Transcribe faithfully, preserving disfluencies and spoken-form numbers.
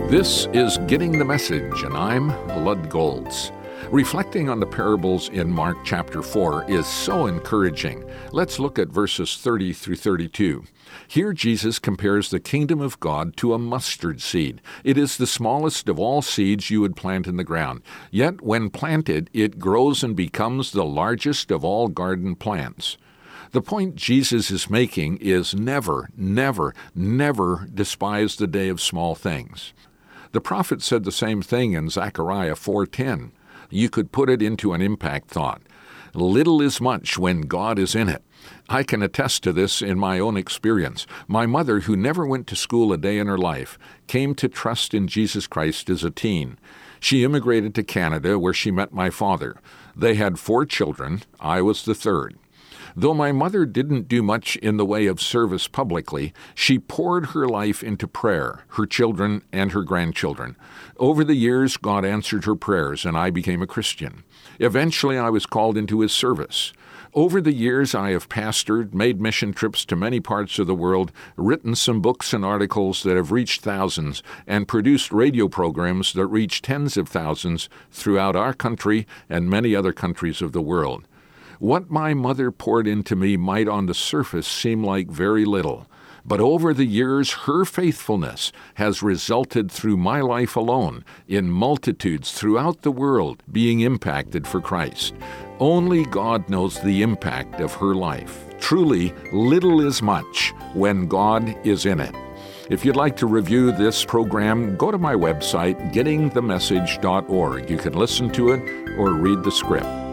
This is Getting the Message, and I'm Lud Golds. Reflecting on the parables in Mark chapter four is so encouraging. Let's look at verses thirty through thirty-two. Here Jesus compares the kingdom of God to a mustard seed. It is the smallest of all seeds you would plant in the ground. Yet when planted, it grows and becomes the largest of all garden plants. The point Jesus is making is never, never, never despise the day of small things. The prophet said the same thing in Zechariah four ten. You could put it into an impact thought. Little is much when God is in it. I can attest to this in my own experience. My mother, who never went to school a day in her life, came to trust in Jesus Christ as a teen. She immigrated to Canada, where she met my father. They had four children. I was the third. Though my mother didn't do much in the way of service publicly, she poured her life into prayer, her children and her grandchildren. Over the years, God answered her prayers, and I became a Christian. Eventually, I was called into His service. Over the years, I have pastored, made mission trips to many parts of the world, written some books and articles that have reached thousands, and produced radio programs that reach tens of thousands throughout our country and many other countries of the world. What my mother poured into me might on the surface seem like very little, but over the years her faithfulness has resulted through my life alone in multitudes throughout the world being impacted for Christ. Only God knows the impact of her life. Truly, little is much when God is in it. If you'd like to review this program, go to my website, getting the message dot org. You can listen to it or read the script.